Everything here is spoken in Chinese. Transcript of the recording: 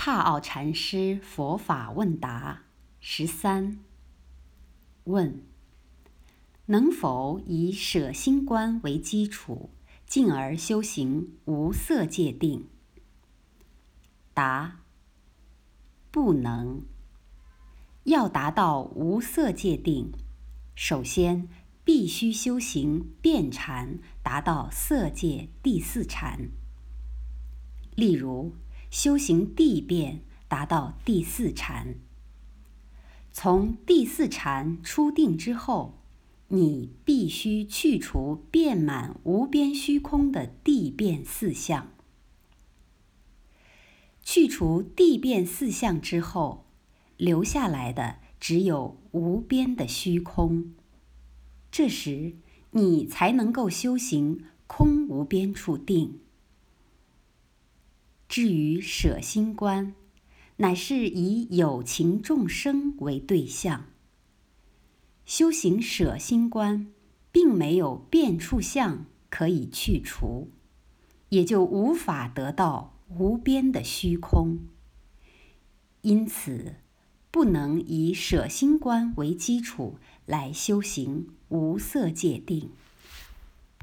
帕奥禅师佛法问答13。问：能否以舍心观为基础，进而修行无色界定？答：不能。要达到无色界定，首先必须修行辩禅，达到色界第四禅。例如，修行地辩，达到第四禅。从第四禅出定之后，你必须去除遍满无边虚空的地辩四相。去除地辩四相之后，留下来的只有无边的虚空。这时，你才能够修行空无边处定。至于舍心观，乃是以有情众生为对象。修行舍心观，并没有变处相可以去除，也就无法得到无边的虚空。因此，不能以舍心观为基础来修行无色界定。